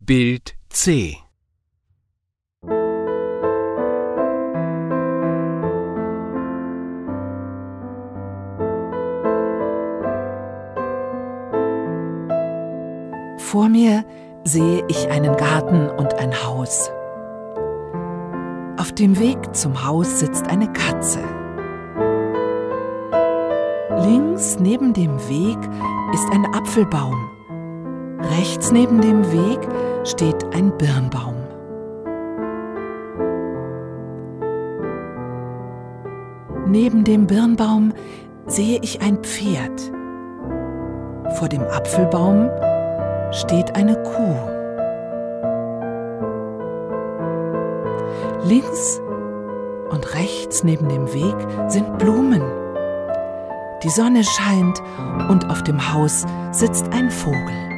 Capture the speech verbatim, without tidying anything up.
Bild C. Vor mir sehe ich einen Garten und ein Haus. Auf dem Weg zum Haus sitzt eine Katze. Links neben dem Weg ist ein Apfelbaum. Rechts neben dem Weg steht ein Birnbaum. Neben dem Birnbaum sehe ich ein Pferd. Vor dem Apfelbaum steht eine Kuh. Links und rechts neben dem Weg sind Blumen. Die Sonne scheint und auf dem Haus sitzt ein Vogel.